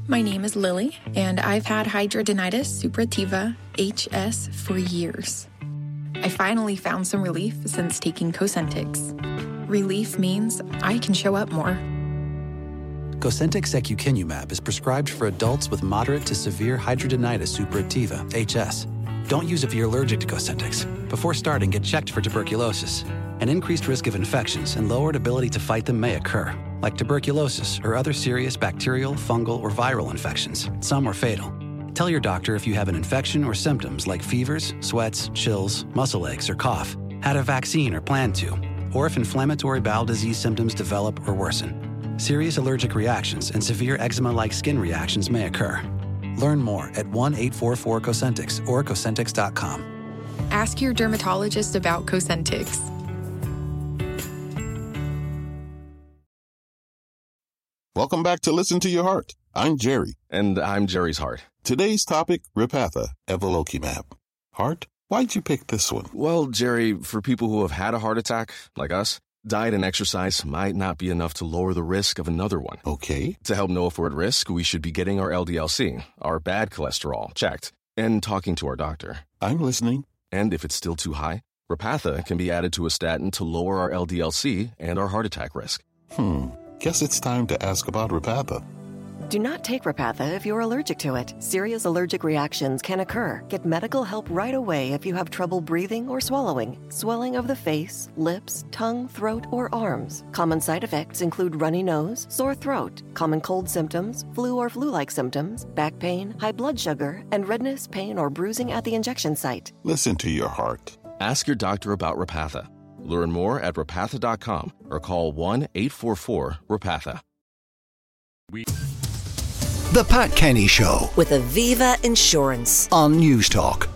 My name is Lily, and I've had hidradenitis suppurativa, HS, for years. I finally found some relief since taking Cosentyx. Relief means I can show up more. Cosentyx secukinumab is prescribed for adults with moderate to severe hidradenitis suppurativa, HS. Don't use if you're allergic to Cosentyx. Before starting, get checked for tuberculosis. An increased risk of infections and lowered ability to fight them may occur, like tuberculosis or other serious bacterial, fungal, or viral infections. Some are fatal. Tell your doctor if you have an infection or symptoms like fevers, sweats, chills, muscle aches, or cough, had a vaccine or plan to, or if inflammatory bowel disease symptoms develop or worsen. Serious allergic reactions and severe eczema-like skin reactions may occur. Learn more at 1-844-COSENTYX or Cosentyx.com. Ask your dermatologist about Cosentyx. Welcome back to Listen to Your Heart. I'm Jerry. And I'm Jerry's heart. Today's topic, Repatha, evolocumab. Heart? Why'd you pick this one? Well, Jerry, for people who have had a heart attack, like us, diet and exercise might not be enough to lower the risk of another one. Okay. To help know if we're at risk, we should be getting our LDL-C, our bad cholesterol, checked, and talking to our doctor. I'm listening. And if it's still too high, Repatha can be added to a statin to lower our LDL-C and our heart attack risk. Guess it's time to ask about Repatha. Do not take Repatha if you're allergic to it. Serious allergic reactions can occur. Get medical help right away if you have trouble breathing or swallowing, swelling of the face, lips, tongue, throat, or arms. Common side effects include runny nose, sore throat, common cold symptoms, flu or flu-like symptoms, back pain, high blood sugar, and redness, pain, or bruising at the injection site. Listen to your heart. Ask your doctor about Repatha. Learn more at Repatha.com or call 1-844-REPATHA. The Pat Kenny Show with Aviva Insurance on News Talk.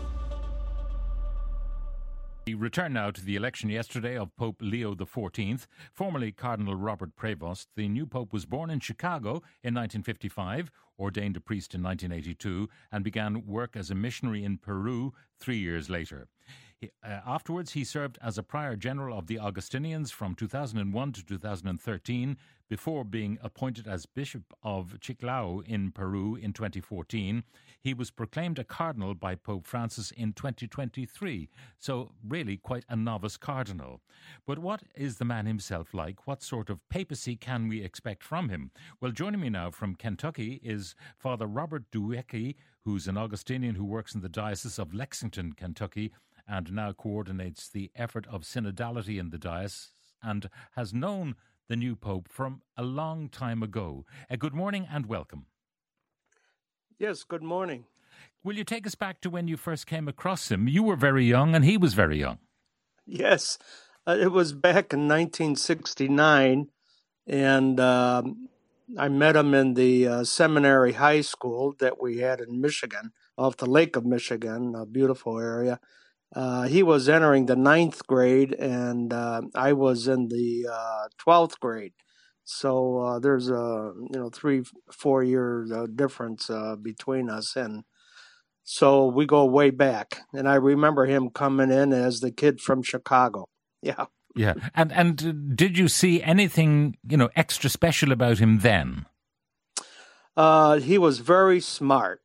We return now to the election yesterday of Pope Leo XIV, formerly Cardinal Robert Prevost. The new pope was born in Chicago in 1955, ordained a priest in 1982, and began work as a missionary in Peru 3 years later. Afterwards, he served as a prior general of the Augustinians from 2001 to 2013, before being appointed as Bishop of Chiclao in Peru in 2014. He was proclaimed a cardinal by Pope Francis in 2023, so really quite a novice cardinal. But what is the man himself like? What sort of papacy can we expect from him? Well, joining me now from Kentucky is Father Robert Duecki, who's an Augustinian who works in the Diocese of Lexington, Kentucky, and now coordinates the effort of synodality in the diocese and has known the new pope from a long time ago. Good morning and welcome. Yes, good morning. Will you take us back to when you first came across him? You were very young and he was very young. Yes, it was back in 1969, and I met him in the seminary high school that we had in Michigan, off the Lake of Michigan, a beautiful area. He was entering the 9th grade, and I was in the 12th grade. So there's a 3-4 year difference between us, and so we go way back. And I remember him coming in as the kid from Chicago. Yeah. Yeah. And did you see anything extra special about him then? He was very smart.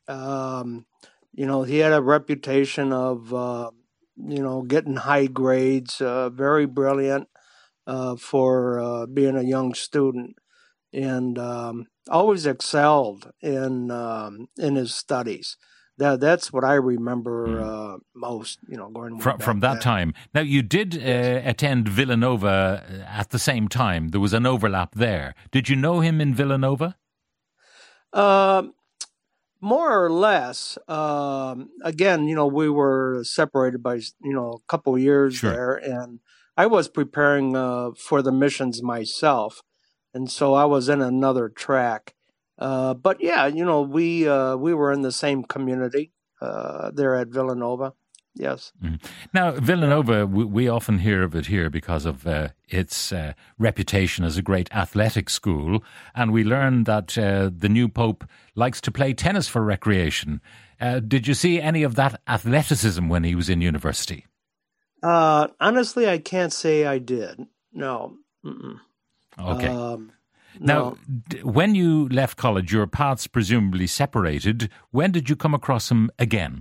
He had a reputation of, getting high grades, very brilliant for being a young student, and always excelled in his studies. That's what I remember most, going from that time. Now, you did attend Villanova at the same time. There was an overlap there. Did you know him in Villanova? More or less. Again, we were separated by, a couple of years there, and I was preparing for the missions myself, and so I was in another track. But yeah, we were in the same community there at Villanova. Yes. Now, Villanova, we often hear of it here because of its reputation as a great athletic school. And we learned that the new pope likes to play tennis for recreation. Did you see any of that athleticism when he was in university? Honestly, I can't say I did. No. Okay. Now, when you left college, your paths presumably separated. When did you come across him again?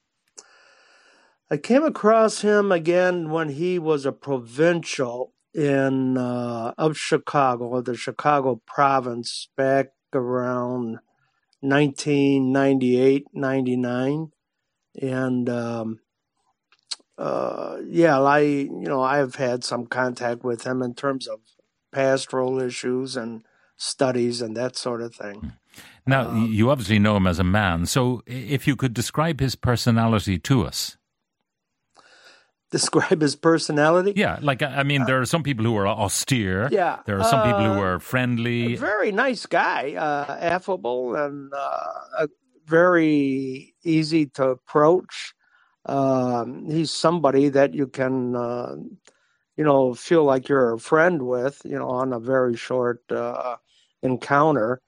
I came across him again when he was a provincial of Chicago, the Chicago province, back around 1998, 99. And I've had some contact with him in terms of pastoral issues and studies and that sort of thing. Now, you obviously know him as a man, so if you could describe his personality to us. Describe his personality? Yeah, there are some people who are austere. Yeah. There are some people who are friendly. A very nice guy, affable and very easy to approach. He's somebody that you can, feel like you're a friend with, on a very short encounter.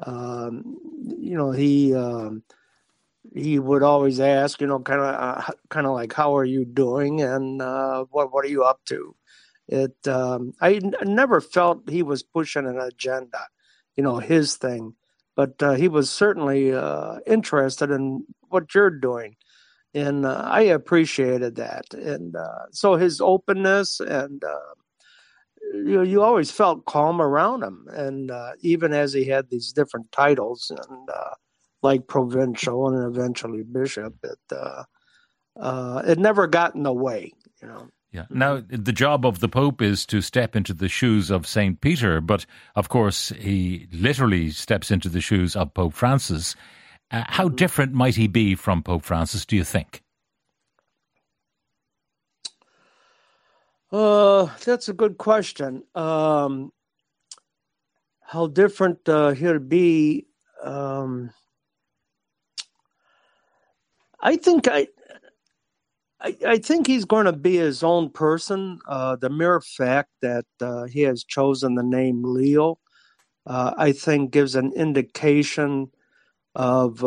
He would always ask, kind of like, how are you doing, and what are you up to? I never felt he was pushing an agenda, his thing, but he was certainly interested in what you're doing, and I appreciated that. And so his openness, and you always felt calm around him, and even as he had these different titles and like provincial and eventually bishop, it never got in the way, Yeah. Now, the job of the Pope is to step into the shoes of St. Peter, but of course he literally steps into the shoes of Pope Francis. How different might he be from Pope Francis, do you think? That's a good question. How different he'll be. I think he's going to be his own person. The mere fact that he has chosen the name Leo, I think, gives an indication of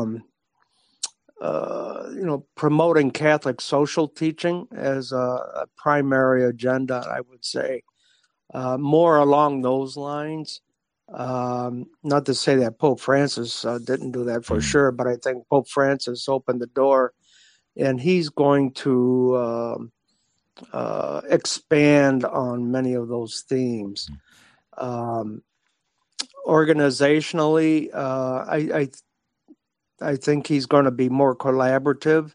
promoting Catholic social teaching as a primary agenda. I would say more along those lines. Not to say that Pope Francis didn't do that for sure, but I think Pope Francis opened the door, and he's going to expand on many of those themes. Organizationally, I think he's going to be more collaborative.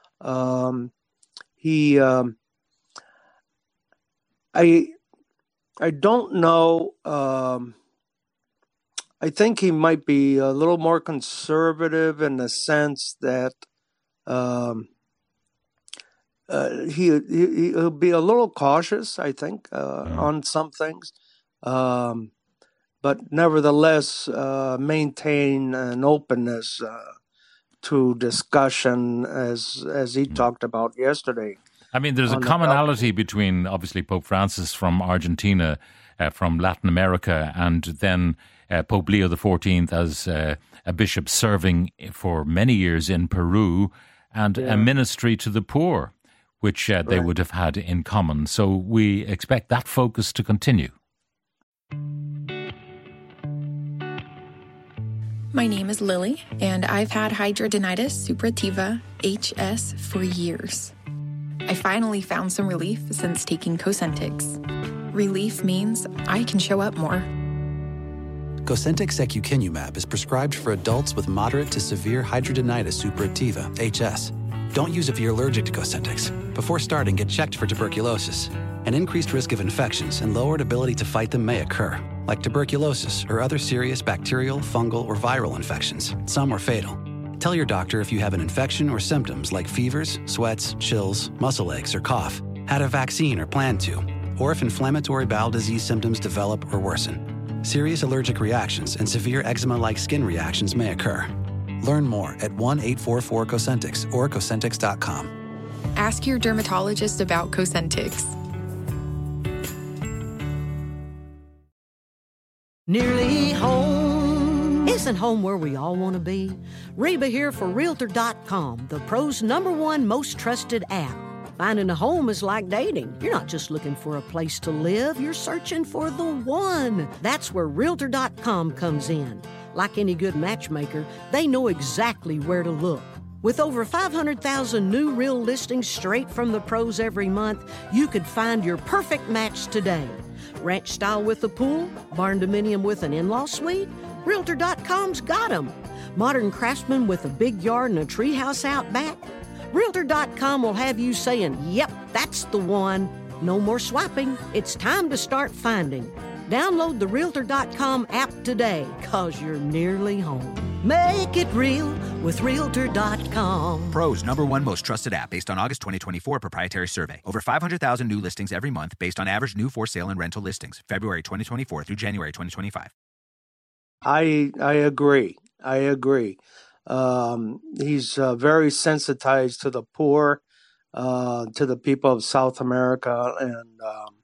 I don't know. I think he might be a little more conservative in the sense that he'll be a little cautious, I think, on some things, but nevertheless maintain an openness to discussion, as he talked about yesterday. I mean, there's a commonality between, obviously, Pope Francis from Argentina, from Latin America, and then Pope Leo XIV as a bishop serving for many years in Peru, and a ministry to the poor, which they would have had in common. So we expect that focus to continue. My name is Lily, and I've had hidradenitis suppurativa, HS, for years. I finally found some relief since taking Cosentyx. Relief means I can show up more. Cosentyx secukinumab is prescribed for adults with moderate to severe hidradenitis suppurativa, HS. Don't use if you're allergic to Cosentyx. Before starting, get checked for tuberculosis. An increased risk of infections and lowered ability to fight them may occur, like tuberculosis or other serious bacterial, fungal, or viral infections. Some are fatal. Tell your doctor if you have an infection or symptoms like fevers, sweats, chills, muscle aches, or cough, had a vaccine or plan to, or if inflammatory bowel disease symptoms develop or worsen. Serious allergic reactions and severe eczema-like skin reactions may occur. Learn more at 1-844-COSENTYX or Cosentyx.com. Ask your dermatologist about Cosentyx. Nearly home. Isn't home where we all want to be? Reba here for Realtor.com, the pros' #1 most trusted app. Finding a home is like dating. You're not just looking for a place to live, you're searching for the one. That's where Realtor.com comes in. Like any good matchmaker, they know exactly where to look. With over 500,000 new real listings straight from the pros every month, you could find your perfect match today. Ranch style with a pool, barn dominium with an in-law suite? Realtor.com's got 'em. Modern craftsman with a big yard and a treehouse out back? Realtor.com will have you saying, yep, that's the one. No more swiping. It's time to start finding. Download the Realtor.com app today, cause you're nearly home. Make it real with Realtor.com. Pros #1 most trusted app based on August 2024 proprietary survey. Over 500,000 new listings every month based on average new for sale and rental listings. February 2024 through January 2025. I agree. He's very sensitized to the poor, to the people of South America, and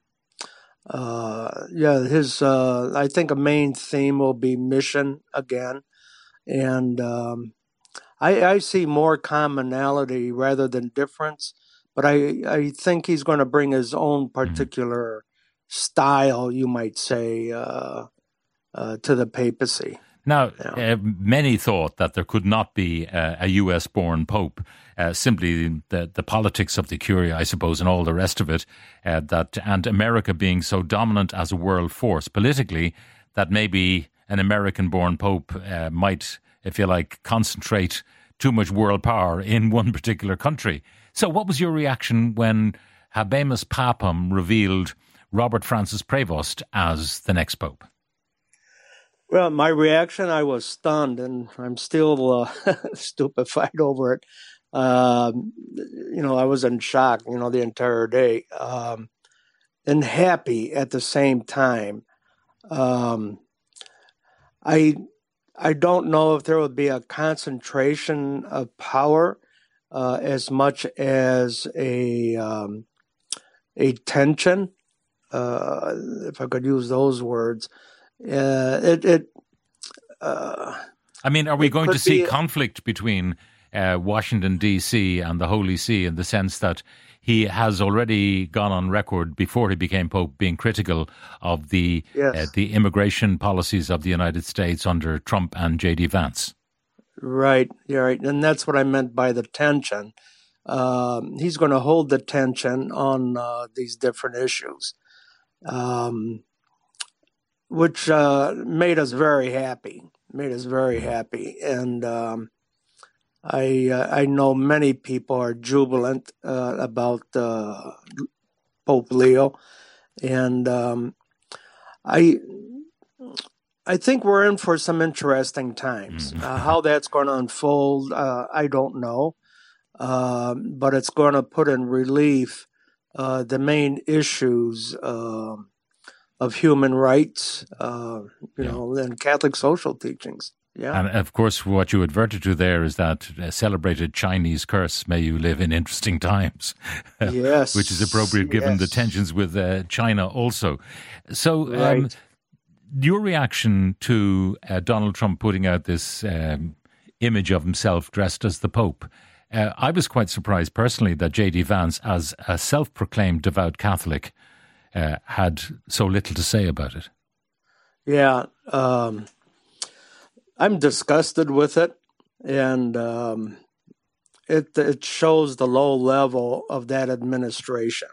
his I think a main theme will be mission again, and I see more commonality rather than difference, but I think he's going to bring his own particular style, you might say, to the papacy. Now, many thought that there could not be a U.S.-born pope, simply the politics of the Curia, I suppose, and all the rest of it, and America being so dominant as a world force politically, that maybe an American-born pope might, if you like, concentrate too much world power in one particular country. So what was your reaction when Habemus Papam revealed Robert Francis Prevost as the next pope? Well, my reaction, I was stunned, and I'm still stupefied over it. I was in shock, the entire day, and happy at the same time. I don't know if there would be a concentration of power as much as a tension, if I could use those words. Are we going to see conflict between Washington, D.C. and the Holy See, in the sense that he has already gone on record before he became Pope being critical of the immigration policies of the United States under Trump and J.D. Vance? Right, and that's what I meant by the tension. He's going to hold the tension on these different issues. Which made us very happy. And I know many people are jubilant about Pope Leo. And I think we're in for some interesting times. How that's going to unfold, I don't know. But it's going to put in relief the main issues of human rights, and Catholic social teachings. Yeah. And of course, what you adverted to there is that celebrated Chinese curse, may you live in interesting times. Yes. Which is appropriate given the tensions with China also. So your reaction to Donald Trump putting out this image of himself dressed as the Pope, I was quite surprised personally that J.D. Vance, as a self-proclaimed devout Catholic, had so little to say about it. Yeah, I'm disgusted with it, and it shows the low level of that administration,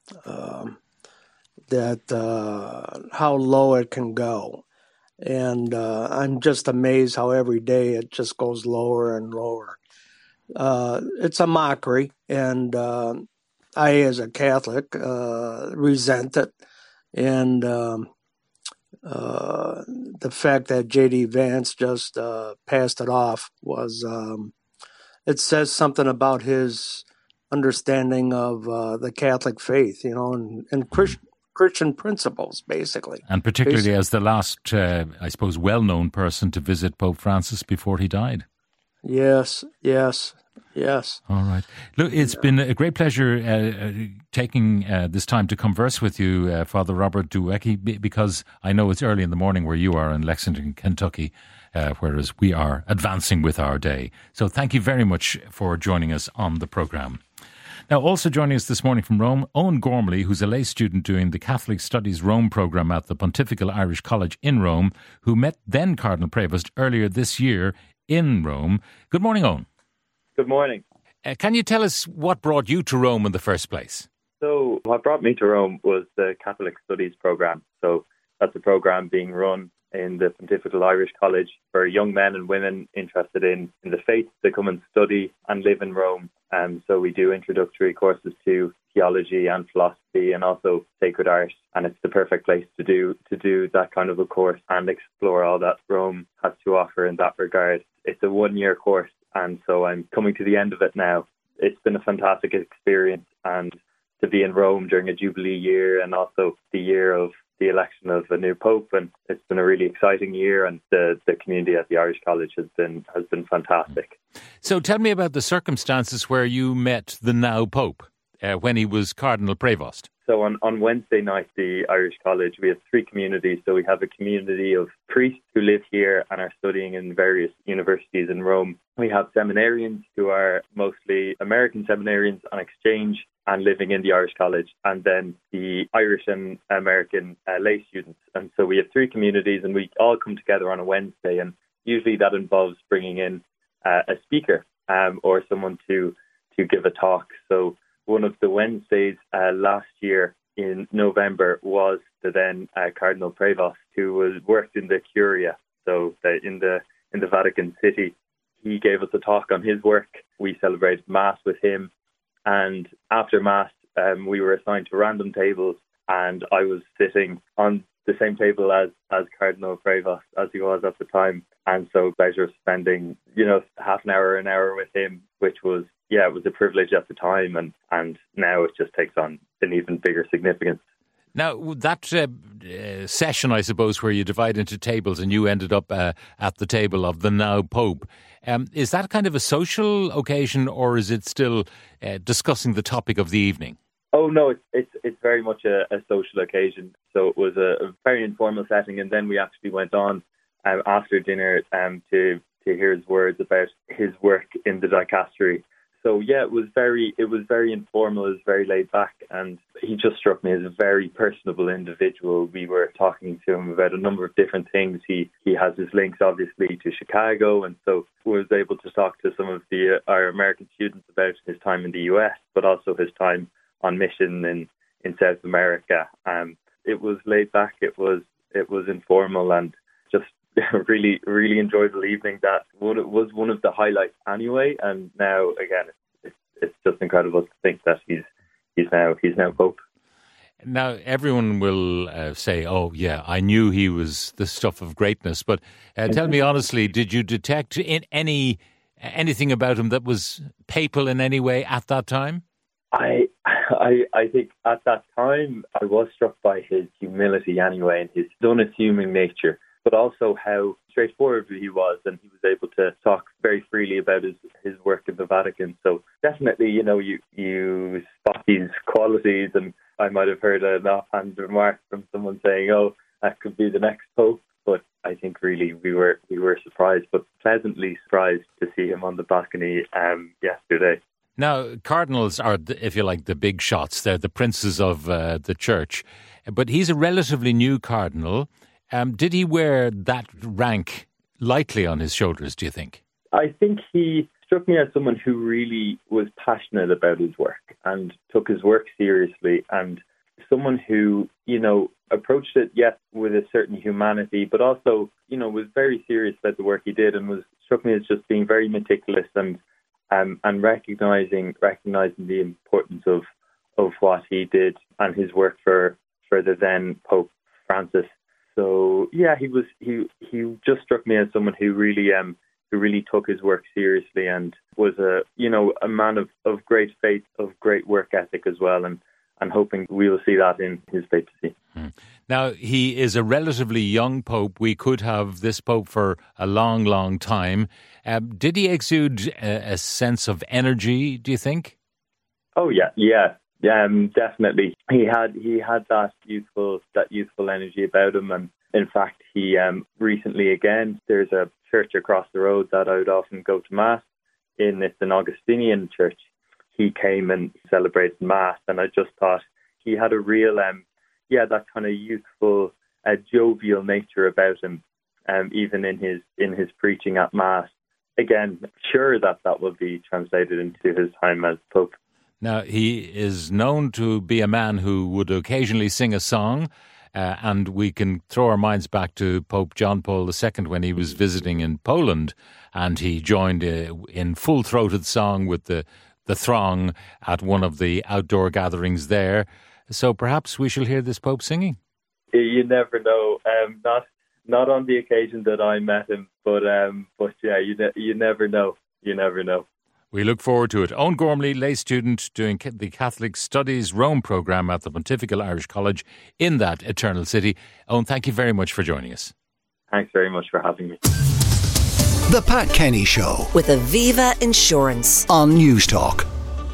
how low it can go. And I'm just amazed how every day it just goes lower and lower. It's a mockery, and I, as a Catholic, resent it. And the fact that J.D. Vance just passed it off was, it says something about his understanding of the Catholic faith, and Christian principles, basically. And particularly as the last, I suppose, well-known person to visit Pope Francis before he died. Yes. All right. Look, it's been a great pleasure taking this time to converse with you, Father Robert Dwuecki, because I know it's early in the morning where you are in Lexington, Kentucky, whereas we are advancing with our day. So thank you very much for joining us on the programme. Now, also joining us this morning from Rome, Owen Gormley, who's a lay student doing the Catholic Studies Rome programme at the Pontifical Irish College in Rome, who met then Cardinal Prevost earlier this year in Rome. Good morning, Owen. Good morning. Can you tell us what brought you to Rome in the first place? So what brought me to Rome was the Catholic Studies programme. So that's a programme being run in the Pontifical Irish College for young men and women interested in the faith to come and study and live in Rome. So we do introductory courses to theology and philosophy and also sacred art. And it's the perfect place to do that kind of a course and explore all that Rome has to offer in that regard. It's a 1-year course, and so I'm coming to the end of it now. It's been a fantastic experience, and to be in Rome during a Jubilee year and also the year of the election of a new Pope, and it's been a really exciting year, and the community at the Irish College has been fantastic. So tell me about the circumstances where you met the now Pope when he was Cardinal Prevost. So on Wednesday night, the Irish College, we have 3 communities. So we have a community of priests who live here and are studying in various universities in Rome. We have seminarians who are mostly American seminarians on exchange and living in the Irish College, and then the Irish and American lay students. And so we have 3 communities, and we all come together on a Wednesday, and usually that involves bringing in a speaker or someone to give a talk. So one of the Wednesdays last year in November was the then Cardinal Prevost, who worked in the Curia, so in the Vatican City. He gave us a talk on his work. We celebrated Mass with him, and after Mass, we were assigned to random tables, and I was sitting on the same table as Cardinal Prevost as he was at the time, and so pleasure of spending half an hour with him, which was it was a privilege at the time, and now it just takes on an even bigger significance. Now, that session, I suppose, where you divide into tables and you ended up at the table of the now Pope, is that kind of a social occasion, or is it still discussing the topic of the evening? Oh, no, it's very much a social occasion. So it was a very informal setting, and then we actually went on after dinner to hear his words about his work in the dicastery. So it was very informal, it was very laid back, and he just struck me as a very personable individual. We were talking to him about a number of different things. He has his links obviously to Chicago, and so was able to talk to some of our American students about his time in the US, but also his time on mission in South America. It was laid back, it was informal, and just really, really enjoyable evening. That was one of the highlights anyway. And now again, it's just incredible to think that he's now Pope. Now everyone will say, "Oh, yeah, I knew he was the stuff of greatness." But tell me honestly, did you detect in anything about him that was papal in any way at that time? I think at that time I was struck by his humility anyway, and his unassuming nature, but also how straightforward he was, and he was able to talk very freely about his work in the Vatican. So definitely, you spot these qualities, and I might have heard an offhand remark from someone saying, "Oh, that could be the next Pope." But I think really we were surprised, but pleasantly surprised to see him on the balcony yesterday. Now, cardinals are, if you like, the big shots. They're the princes of the church. But he's a relatively new cardinal. Did he wear that rank lightly on his shoulders, do you think? I think he struck me as someone who really was passionate about his work and took his work seriously, and someone who, approached it, yes, with a certain humanity, but also, was very serious about the work he did, and struck me as just being very meticulous and recognizing the importance of what he did and his work for the then Pope Francis. So he just struck me as someone who really took his work seriously and was a man of great faith, of great work ethic as well, and hoping we will see that in his papacy. Now, he is a relatively young Pope. We could have this Pope for a long, long time. Did he exude a sense of energy, do you think? Oh, yeah. Definitely. He had that youthful energy about him. And in fact, he recently again, there's a church across the road that I would often go to Mass in. It's an Augustinian church. he came and celebrated Mass, and I just thought he had a real, that kind of youthful, jovial nature about him, even in his preaching at Mass. Again, sure that will be translated into his time as Pope. Now, he is known to be a man who would occasionally sing a song, and we can throw our minds back to Pope John Paul II when he was visiting in Poland, and he joined in full-throated song with the throng at one of the outdoor gatherings there. So perhaps we shall hear this Pope singing. You never know. Not on the occasion that I met him, but yeah, you never know. You never know. We look forward to it. Owen Gormley, lay student doing the Catholic Studies Rome programme at the Pontifical Irish College in that Eternal City. Owen, thank you very much for joining us. Thanks very much for having me. The Pat Kenny Show with Aviva Insurance on News Talk.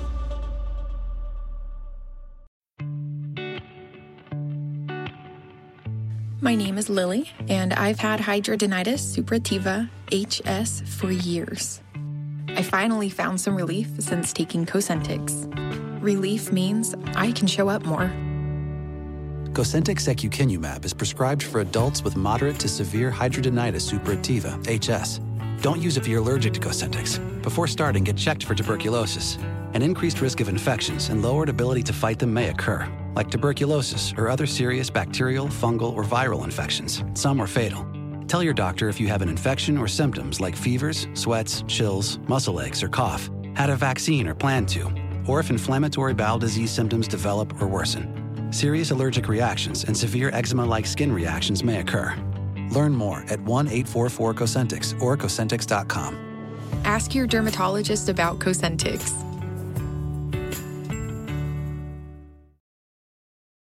My name is Lily, and I've had hidradenitis suppurativa, HS, for years. I finally found some relief since taking Cosentyx. Relief means I can show up more. Cosentyx secukinumab is prescribed for adults with moderate to severe hidradenitis suppurativa, HS. Don't use if you're allergic to Cosentyx. Before starting, get checked for tuberculosis. An increased risk of infections and lowered ability to fight them may occur, like tuberculosis or other serious bacterial, fungal, or viral infections. Some are fatal. Tell your doctor if you have an infection or symptoms like fevers, sweats, chills, muscle aches, or cough, had a vaccine or plan to, or if inflammatory bowel disease symptoms develop or worsen. Serious allergic reactions and severe eczema-like skin reactions may occur. Learn more at 1-844-COSENTYX or Cosentyx.com. Ask your dermatologist about Cosentyx.